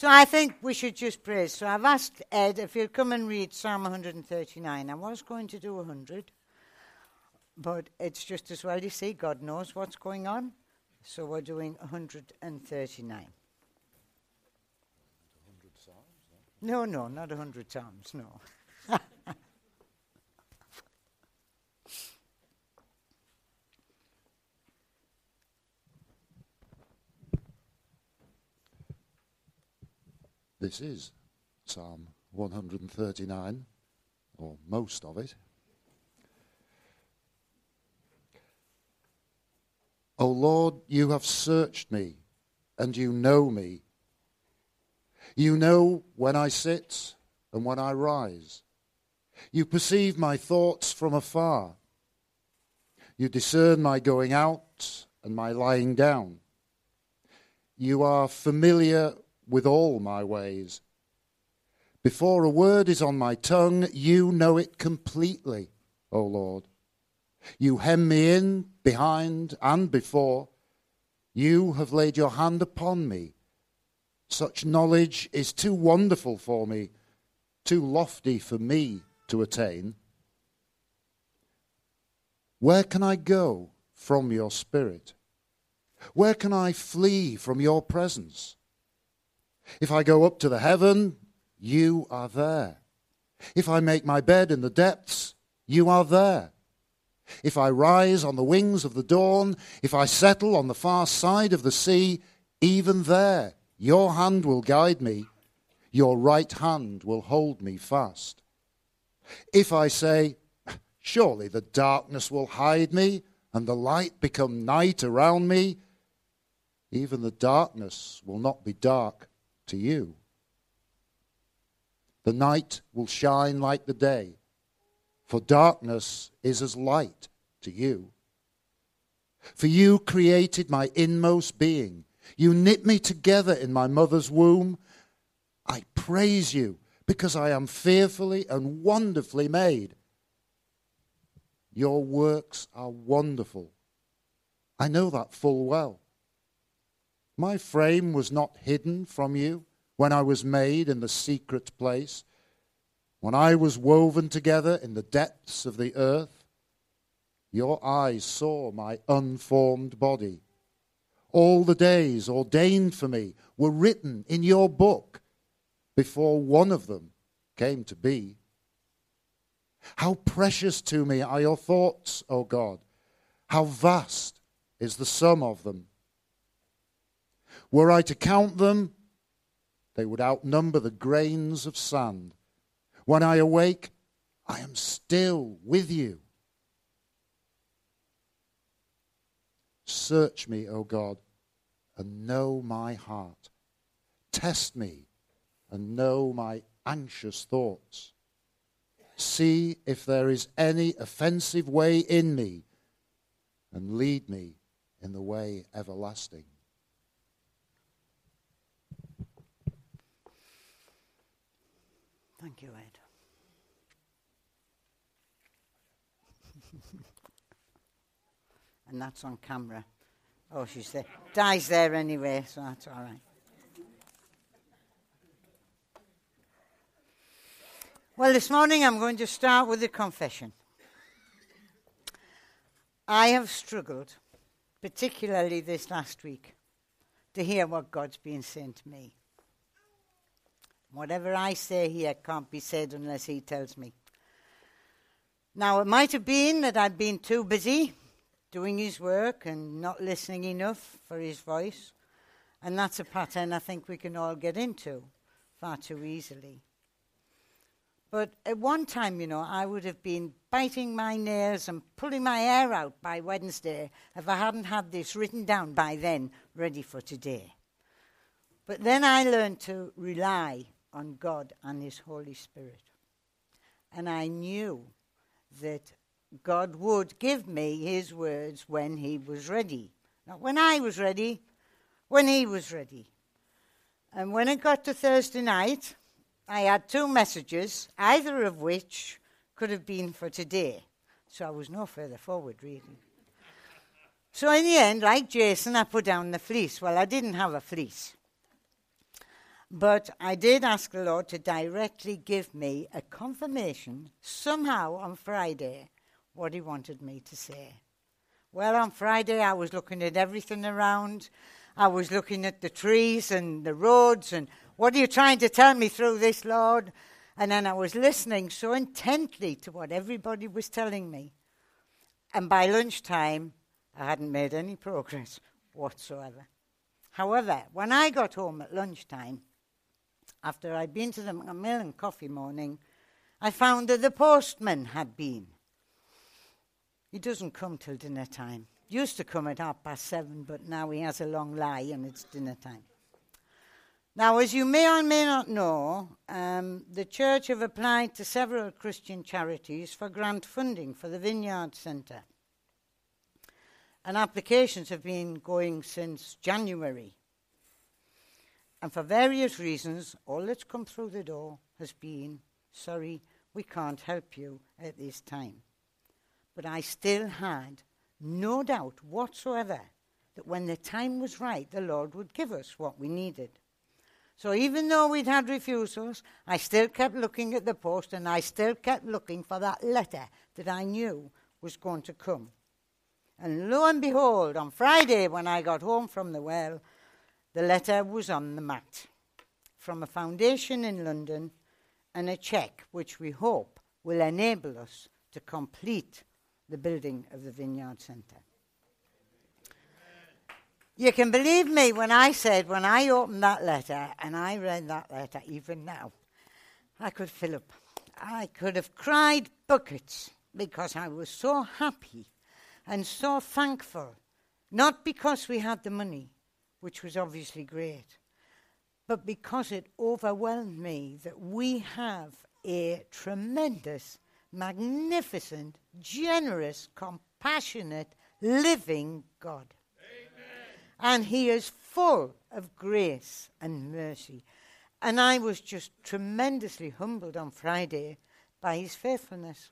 So I think we should just praise. So I've asked Ed if he'll come and read Psalm 139. I was going to do 100, but it's just as well, you see, God knows what's going on. So we're doing 139. No, not 100 Psalms, no. This is Psalm 139, or most of it. O Lord, you have searched me, and you know me. You know when I sit and when I rise. You perceive my thoughts from afar. You discern my going out and my lying down. You are familiar with all my ways. Before a word is on my tongue, you know it completely, O Lord. You hem me in, behind, and before. You have laid your hand upon me. Such knowledge is too wonderful for me, too lofty for me to attain. Where can I go from your spirit? Where can I flee from your presence? If I go up to the heaven, you are there. If I make my bed in the depths, you are there. If I rise on the wings of the dawn, if I settle on the far side of the sea, even there your hand will guide me, your right hand will hold me fast. If I say, surely the darkness will hide me, and the light become night around me, even the darkness will not be dark to you. The night will shine like the day, for darkness is as light to you. For you created my inmost being. You knit me together in my mother's womb. I praise you because I am fearfully and wonderfully made. Your works are wonderful. I know that full well. My frame was not hidden from you when I was made in the secret place, when I was woven together in the depths of the earth. Your eyes saw my unformed body. All the days ordained for me were written in your book before one of them came to be. How precious to me are your thoughts, O God. How vast is the sum of them. Were I to count them, they would outnumber the grains of sand. When I awake, I am still with you. Search me, O God, and know my heart. Test me and know my anxious thoughts. See if there is any offensive way in me, and lead me in the way everlasting. Thank you, Ed. And that's on camera. Oh, she's there. Di's there anyway, so that's all right. Well, this morning I'm going to start with a confession. I have struggled, particularly this last week, to hear what God's been saying to me. Whatever I say here can't be said unless he tells me. Now, it might have been that I'd been too busy doing his work and not listening enough for his voice. And that's a pattern I think we can all get into far too easily. But at one time, I would have been biting my nails and pulling my hair out by Wednesday if I hadn't had this written down by then, ready for today. But then I learned to rely on God and his Holy Spirit. And I knew that God would give me his words when he was ready. Not when I was ready, when he was ready. And when it got to Thursday night, I had two messages, either of which could have been for today. So I was no further forward, really. So in the end, like Jason, I put down the fleece. Well, I didn't have a fleece. But I did ask the Lord to directly give me a confirmation somehow on Friday what he wanted me to say. Well, on Friday I was looking at everything around. I was looking at the trees and the roads and what are you trying to tell me through this, Lord? And then I was listening so intently to what everybody was telling me. And by lunchtime, I hadn't made any progress whatsoever. However, when I got home at lunchtime, after I'd been to the Macmillan coffee morning, I found that the postman had been. He doesn't come till dinner time. Used to come at 7:30, but now he has a long lie and it's dinner time. Now, as you may or may not know, the church have applied to several Christian charities for grant funding for the Vineyard Centre. And applications have been going since January. And for various reasons, all that's come through the door has been, sorry, we can't help you at this time. But I still had no doubt whatsoever that when the time was right, the Lord would give us what we needed. So even though we'd had refusals, I still kept looking at the post and I still kept looking for that letter that I knew was going to come. And lo and behold, on Friday when I got home from the well, the letter was on the mat from a foundation in London and a cheque which we hope will enable us to complete the building of the Vineyard Centre. You can believe me when I said, when I opened that letter and I read that letter, even now, I could fill up. I could have cried buckets because I was so happy and so thankful, not because we had the money, which was obviously great, but because it overwhelmed me that we have a tremendous, magnificent, generous, compassionate, living God. And he is full of grace and mercy. And I was just tremendously humbled on Friday by his faithfulness.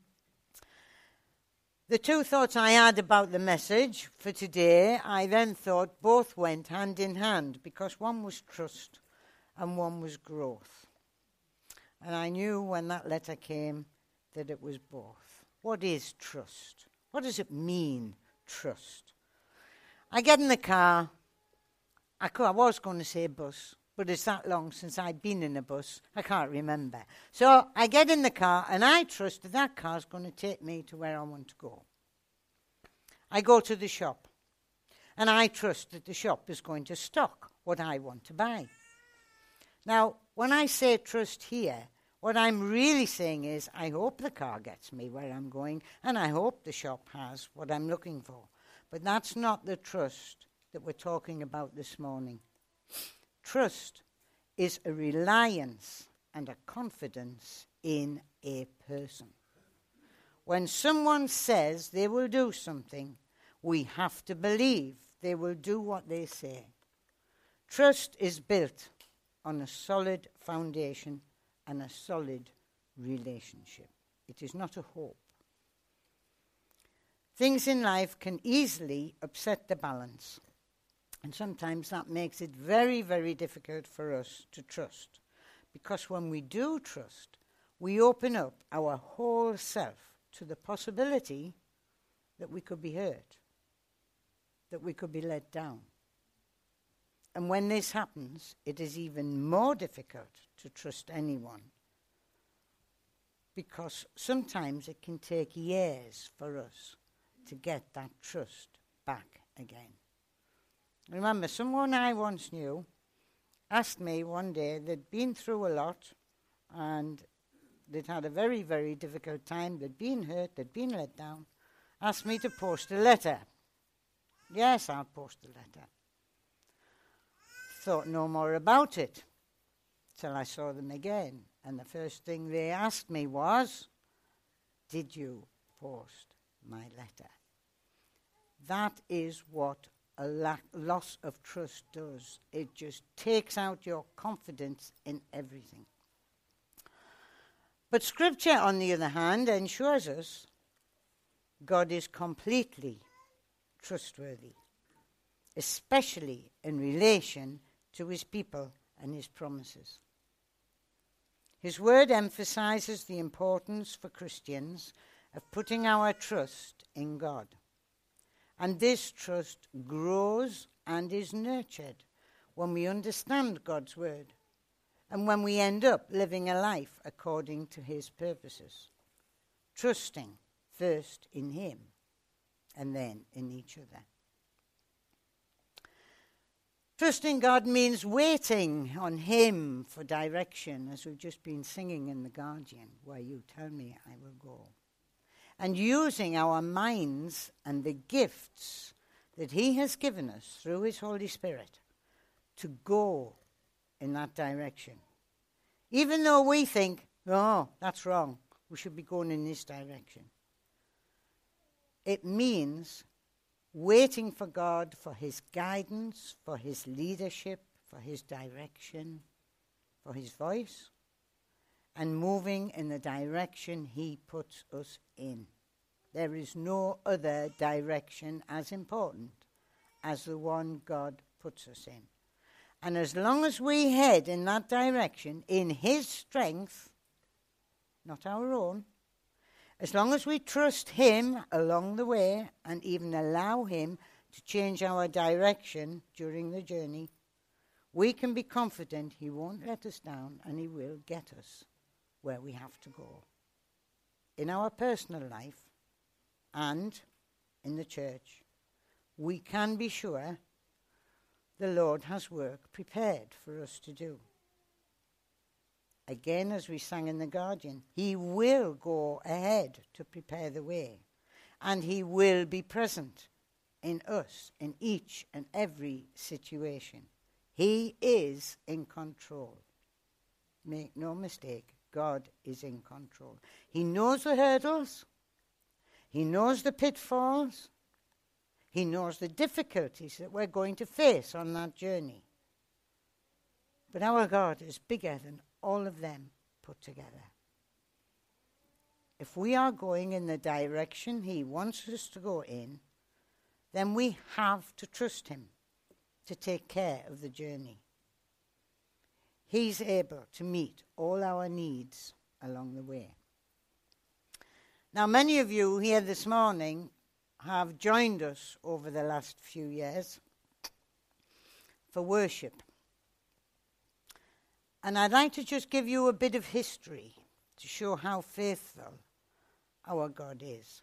The two thoughts I had about the message for today, I then thought both went hand in hand because one was trust and one was growth. And I knew when that letter came that it was both. What is trust? What does it mean, trust? I get in the car. I was going to say bus, but it's that long since I've been in a bus, I can't remember. So I get in the car, and I trust that that car's going to take me to where I want to go. I go to the shop, and I trust that the shop is going to stock what I want to buy. Now, when I say trust here, what I'm really saying is I hope the car gets me where I'm going, and I hope the shop has what I'm looking for. But that's not the trust that we're talking about this morning. Trust is a reliance and a confidence in a person. When someone says they will do something, we have to believe they will do what they say. Trust is built on a solid foundation and a solid relationship. It is not a hope. Things in life can easily upset the balance. And sometimes that makes it very, very difficult for us to trust. Because when we do trust, we open up our whole self to the possibility that we could be hurt, that we could be let down. And when this happens, it is even more difficult to trust anyone. Because sometimes it can take years for us to get that trust back again. Remember, someone I once knew asked me one day, they'd been through a lot and they'd had a very, very difficult time, they'd been hurt, they'd been let down, asked me to post a letter. Yes, I'll post a letter. Thought no more about it till I saw them again. And the first thing they asked me was, did you post my letter? That is what a loss of trust does. It just takes out your confidence in everything. But Scripture, on the other hand, ensures us God is completely trustworthy, especially in relation to his people and his promises. His word emphasizes the importance for Christians of putting our trust in God. And this trust grows and is nurtured when we understand God's word and when we end up living a life according to his purposes, trusting first in him and then in each other. Trusting God means waiting on him for direction, as we've just been singing in The Guardian, where you tell me I will go. And using our minds and the gifts that he has given us through his Holy Spirit to go in that direction. Even though we think, oh, that's wrong, we should be going in this direction. It means waiting for God, for his guidance, for his leadership, for his direction, for his voice, and moving in the direction he puts us in. There is no other direction as important as the one God puts us in. And as long as we head in that direction, in his strength, not our own, as long as we trust him along the way and even allow him to change our direction during the journey, we can be confident he won't let us down and he will get us where we have to go. In our personal life and in the church, we can be sure the Lord has work prepared for us to do. Again, as we sang in The Guardian, he will go ahead to prepare the way, and he will be present in us in each and every situation. He is in control. Make no mistake, God is in control. He knows the hurdles. He knows the pitfalls. He knows the difficulties that we're going to face on that journey. But our God is bigger than all of them put together. If we are going in the direction he wants us to go in, then we have to trust him to take care of the journey. He's able to meet all our needs along the way. Now, many of you here this morning have joined us over the last few years for worship. And I'd like to just give you a bit of history to show how faithful our God is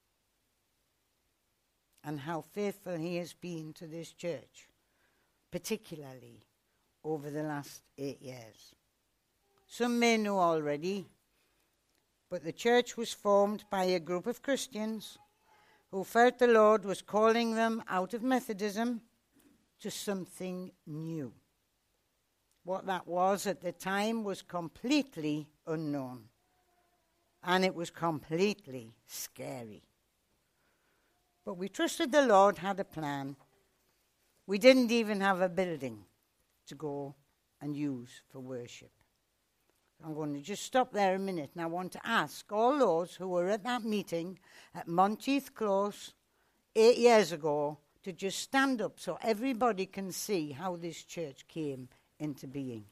and how faithful he has been to this church, particularly over the last 8 years. Some may know already, but the church was formed by a group of Christians who felt the Lord was calling them out of Methodism to something new. What that was at the time was completely unknown, and it was completely scary. But we trusted the Lord had a plan. We didn't even have a building to go and use for worship. I'm going to just stop there a minute, and I want to ask all those who were at that meeting at Monteith Close 8 years ago to just stand up so everybody can see how this church came into being.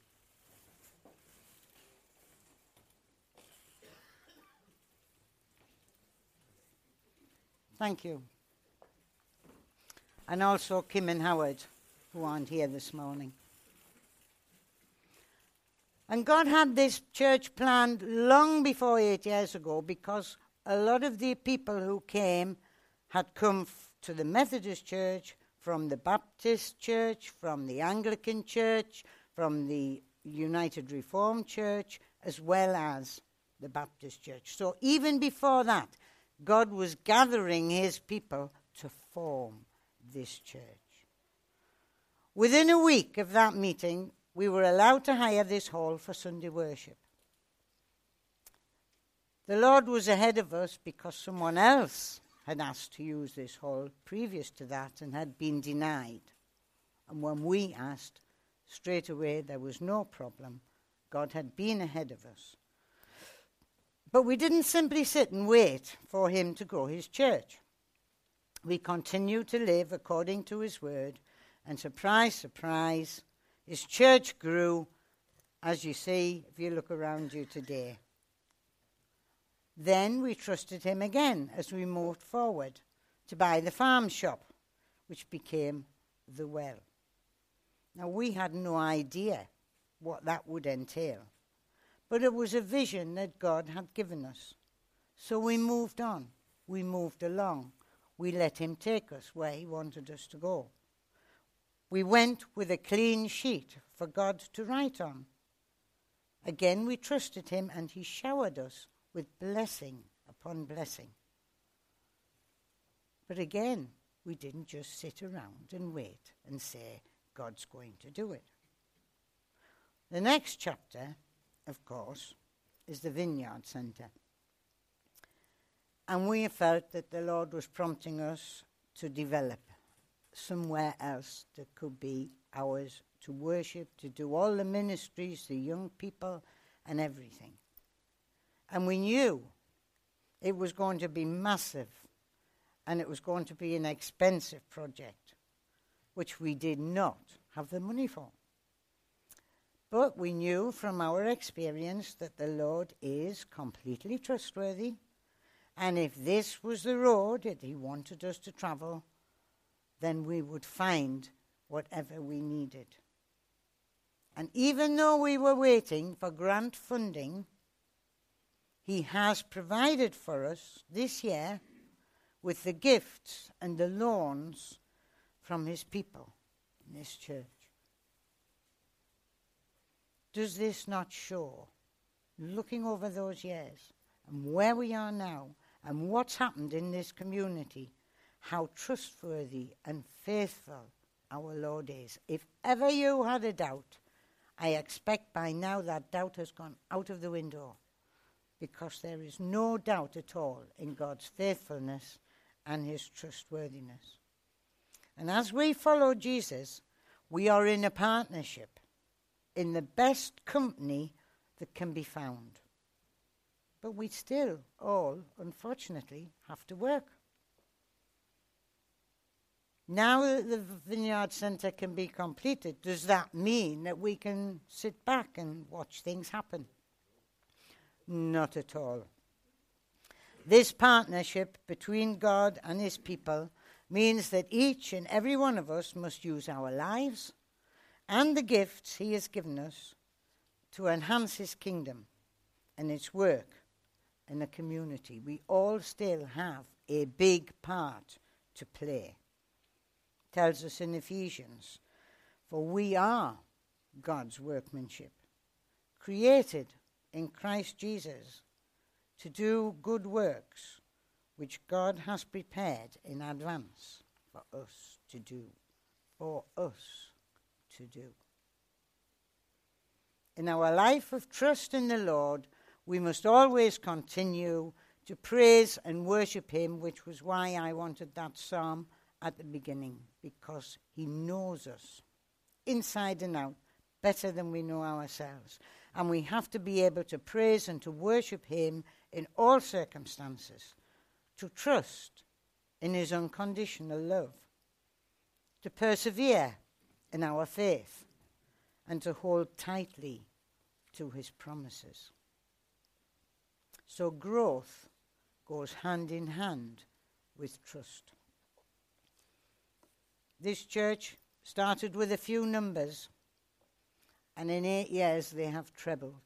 Thank you. And also Kim and Howard, who aren't here this morning. And God had this church planned long before 8 years ago, because a lot of the people who came had come to the Methodist Church, from the Baptist Church, from the Anglican Church, from the United Reformed Church, as well as the Baptist Church. So even before that, God was gathering his people to form this church. Within a week of that meeting, we were allowed to hire this hall for Sunday worship. The Lord was ahead of us because someone else had asked to use this hall previous to that and had been denied. And when we asked, straight away there was no problem. God had been ahead of us. But we didn't simply sit and wait for him to grow his church. We continued to live according to his word, and surprise, surprise, His church grew, as you see, if you look around you today. Then we trusted him again as we moved forward to buy the farm shop, which became the Well. Now, we had no idea what that would entail, but it was a vision that God had given us. So we moved on. We moved along. We let him take us where he wanted us to go. We went with a clean sheet for God to write on. Again, we trusted him, and he showered us with blessing upon blessing. But again, we didn't just sit around and wait and say, God's going to do it. The next chapter, of course, is the Vineyard Centre. And we felt that the Lord was prompting us to develop somewhere else that could be ours to worship, to do all the ministries, the young people, and everything. And we knew it was going to be massive, and it was going to be an expensive project, which we did not have the money for. But we knew from our experience that the Lord is completely trustworthy, and if this was the road that he wanted us to travel, then we would find whatever we needed. And even though we were waiting for grant funding, he has provided for us this year with the gifts and the loans from his people in this church. Does this not show, looking over those years and where we are now and what's happened in this community, how trustworthy and faithful our Lord is? If ever you had a doubt, I expect by now that doubt has gone out of the window, because there is no doubt at all in God's faithfulness and his trustworthiness. And as we follow Jesus, we are in a partnership, in the best company that can be found. But we still all, unfortunately, have to work. Now that the Vineyard Centre can be completed, does that mean that we can sit back and watch things happen? Not at all. This partnership between God and his people means that each and every one of us must use our lives and the gifts he has given us to enhance his kingdom and its work in the community. We all still have a big part to play. It tells us in Ephesians, for we are God's workmanship, created in Christ Jesus to do good works which God has prepared in advance for us to do. In our life of trust in the Lord, we must always continue to praise and worship him, which was why I wanted that psalm at the beginning, because he knows us inside and out better than we know ourselves. And we have to be able to praise and to worship him in all circumstances, to trust in his unconditional love, to persevere in our faith, and to hold tightly to his promises. So growth goes hand in hand with trust. This church started with a few numbers, and in 8 years they have trebled.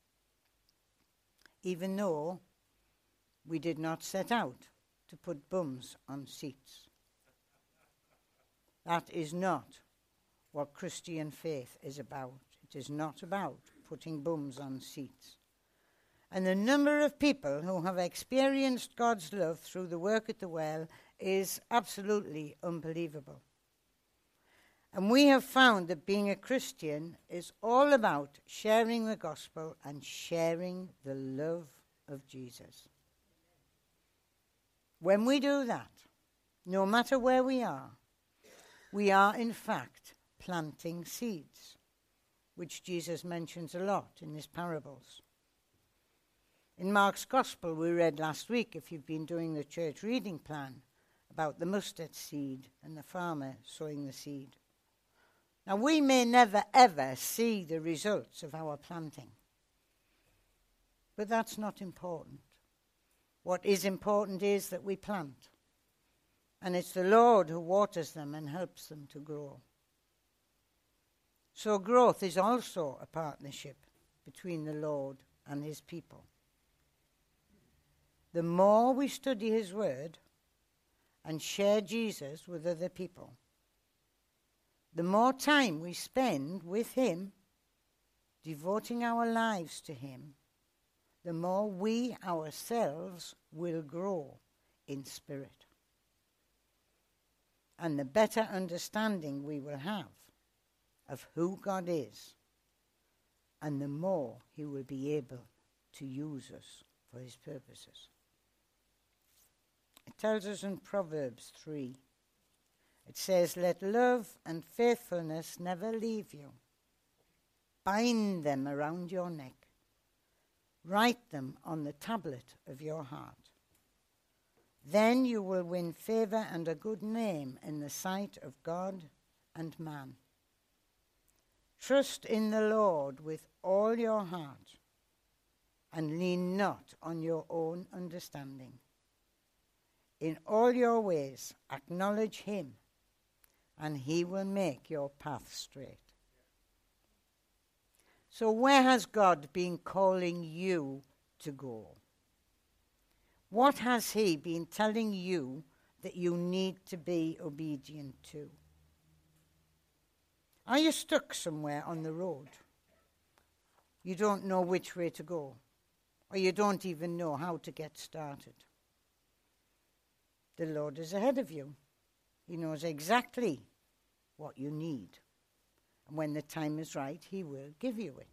Even though we did not set out to put bums on seats. That is not what Christian faith is about. It is not about putting bums on seats. And the number of people who have experienced God's love through the work at the Well is absolutely unbelievable. And we have found that being a Christian is all about sharing the gospel and sharing the love of Jesus. When we do that, no matter where we are in fact planting seeds, which Jesus mentions a lot in his parables. In Mark's Gospel, we read last week, if you've been doing the church reading plan, about the mustard seed and the farmer sowing the seed. Now, we may never, ever see the results of our planting, but that's not important. What is important is that we plant, and it's the Lord who waters them and helps them to grow. So growth is also a partnership between the Lord and his people. The more we study his word and share Jesus with other people, the more time we spend with him, devoting our lives to him, the more we ourselves will grow in spirit. And the better understanding we will have of who God is, and the more he will be able to use us for his purposes. It tells us in Proverbs 3, it says, "Let love and faithfulness never leave you. Bind them around your neck. Write them on the tablet of your heart. Then you will win favor and a good name in the sight of God and man. Trust in the Lord with all your heart and lean not on your own understanding. In all your ways acknowledge him, and he will make your path straight." So where has God been calling you to go? What has he been telling you that you need to be obedient to? Are you stuck somewhere on the road? You don't know which way to go, or you don't even know how to get started. The Lord is ahead of you. He knows exactly what you need. And when the time is right, he will give you it.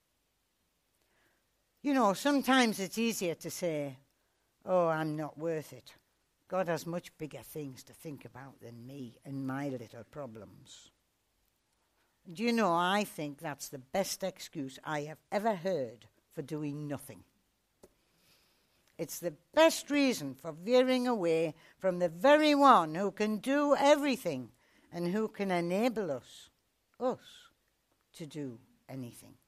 You know, sometimes it's easier to say, "Oh, I'm not worth it. God has much bigger things to think about than me and my little problems." Do you know, I think that's the best excuse I have ever heard for doing nothing. It's the best reason for veering away from the very one who can do everything and who can enable us to do anything.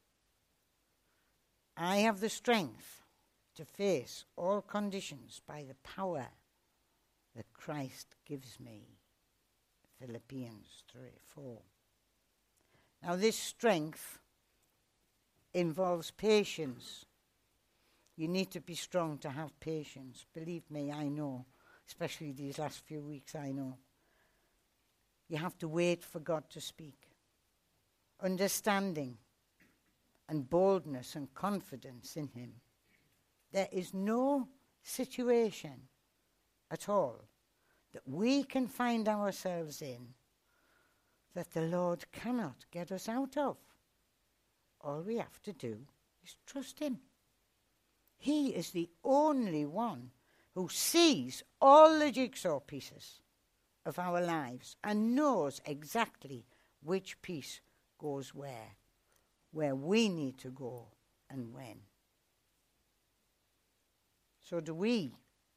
I have the strength to face all conditions by the power that Christ gives me. Philippians 3:4. Now this strength involves patience. You need to be strong to have patience. Believe me, I know. Especially these last few weeks, I know. You have to wait for God to speak. Understanding and boldness and confidence in him. There is no situation at all that we can find ourselves in that the Lord cannot get us out of. All we have to do is trust him. He is the only one who sees all the jigsaw pieces of our lives and knows exactly which piece goes where we need to go and when. So do we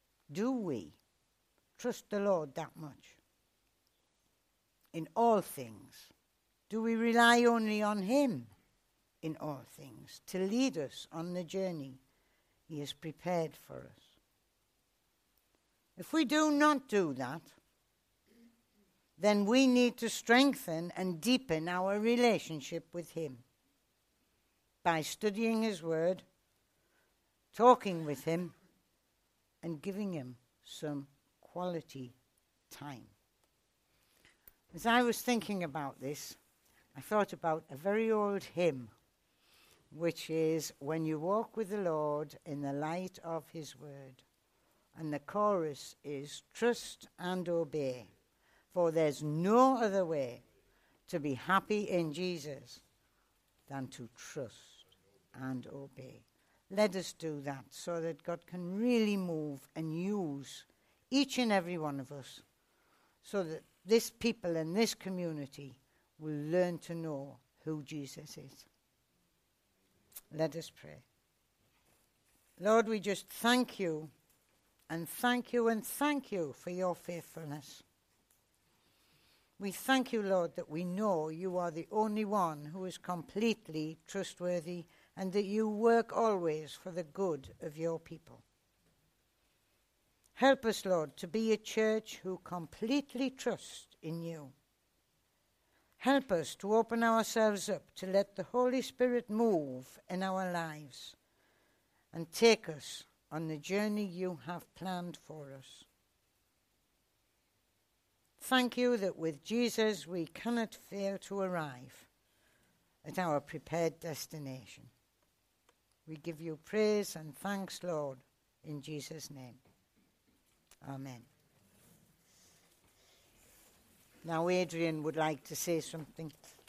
trust the Lord that much? In all things, do we rely only on him in all things to lead us on the journey he has prepared for us? If we do not do that, then we need to strengthen and deepen our relationship with him by studying his word, talking with him, and giving him some quality time. As I was thinking about this, I thought about a very old hymn, which is "When You Walk with the Lord in the Light of His Word." And the chorus is "Trust and obey, for there's no other way to be happy in Jesus than to trust and obey." Let us do that so that God can really move and use each and every one of us, so that this people and this community will learn to know who Jesus is. Let us pray. Lord, we just thank you and thank you and thank you for your faithfulness. We thank you, Lord, that we know you are the only one who is completely trustworthy and that you work always for the good of your people. Help us, Lord, to be a church who completely trust in you. Help us to open ourselves up to let the Holy Spirit move in our lives and take us on the journey you have planned for us. Thank you that with Jesus we cannot fail to arrive at our prepared destination. We give you praise and thanks, Lord, in Jesus' name. Amen. Now Adrian would like to say something.